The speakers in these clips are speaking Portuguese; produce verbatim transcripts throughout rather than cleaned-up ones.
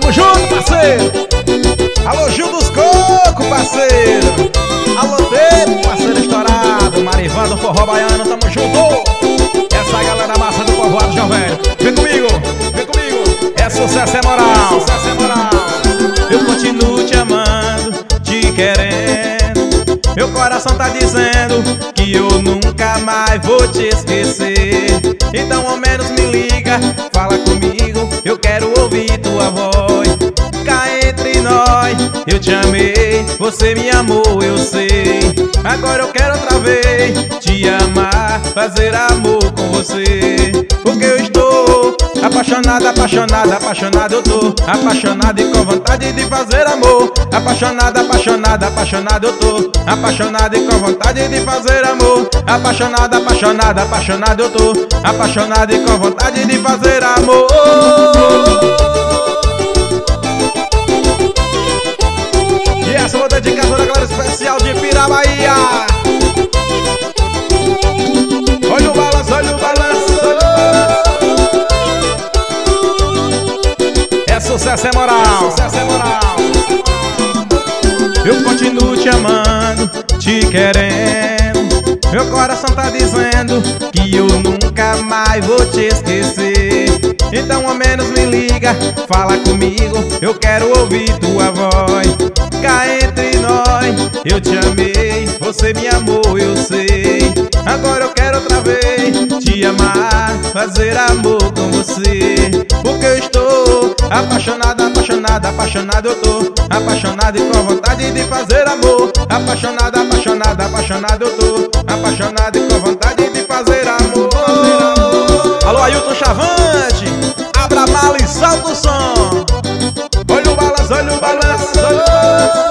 Tamo junto, parceiro. Alô, Gil dos Coco, parceiro. Alô, Tempo, parceiro estourado. Marivan do Forró Baiano, tamo junto. Essa galera massa do povoado, João Velho. Vem comigo, vem comigo. É sucesso, é moral, é sucesso, é moral. Eu continuo te amando, te querendo. Meu coração tá dizendo que eu nunca mais vou te esquecer. Então ao menos me liga, fala comigo, eu quero ouvir tua voz. Cá entre nós, eu te amei, você me amou, eu sei. Agora eu quero outra vez te amar, fazer amor com você. Porque eu estou apaixonado, apaixonado, apaixonado eu tô. Apaixonado e com vontade de fazer amor. Apaixonado, apaixonado, apaixonado eu tô. Apaixonado e com vontade de fazer amor. Apaixonado, apaixonado, apaixonado eu tô. Apaixonado e com vontade de fazer amor. E essa eu vou dedicar toda a galera especial de Pirabaía. Olha o balanço, olha o balanço, olha o balanço. É sucesso, é moral, é sucesso, é moral. Eu continuo te amando, te querendo. Meu coração tá dizendo que eu nunca mais vou te esquecer. Então ao menos me liga, fala comigo, eu quero ouvir tua voz. Cá entre nós, eu te amei, você me amou, eu sei. Agora eu quero outra vez te amar, fazer amor com você. Porque eu estou apaixonado, apaixonado, apaixonado eu tô. Apaixonado e com vontade de fazer amor. Apaixonado, apaixonado, apaixonado eu tô. Apaixonado e com vontade de fazer amor. Alô, Ailton Chavante, abra a mala e solta o som. Olha o balanço, olha o balanço, olha o balanço.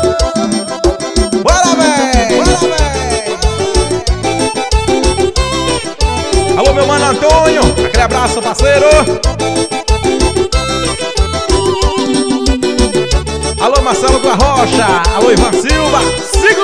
Bora, véi, bora, véi. Alô, meu mano Antônio, aquele abraço, parceiro. Alô, Marcelo da Rocha, alô, Ivan Silva, siga